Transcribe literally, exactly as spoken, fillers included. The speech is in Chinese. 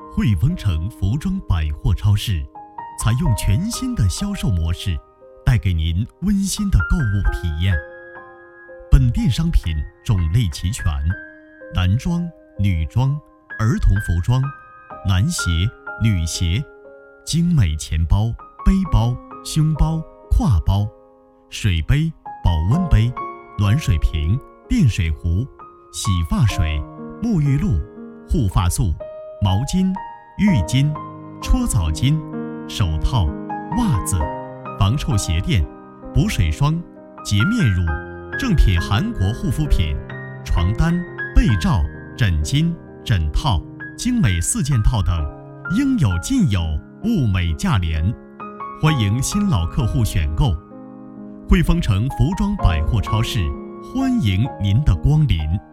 汇丰城服装百货超市采用全新的销售模式，带给您温馨的购物体验。本店商品种类齐全，男装、女装、儿童服装、男鞋、女鞋，精美钱包、背包、胸包、挎包，水杯、保温杯、暖水瓶、电水壶、洗发水、沐浴露、护发素、毛巾、浴巾、搓澡巾、手套、袜子、防臭鞋垫、补水霜、洁面乳、正品韩国护肤品、床单、被罩、枕巾、枕套、精美四件套等，应有尽有，物美价廉。欢迎新老客户选购。汇丰城服装百货超市，欢迎您的光临。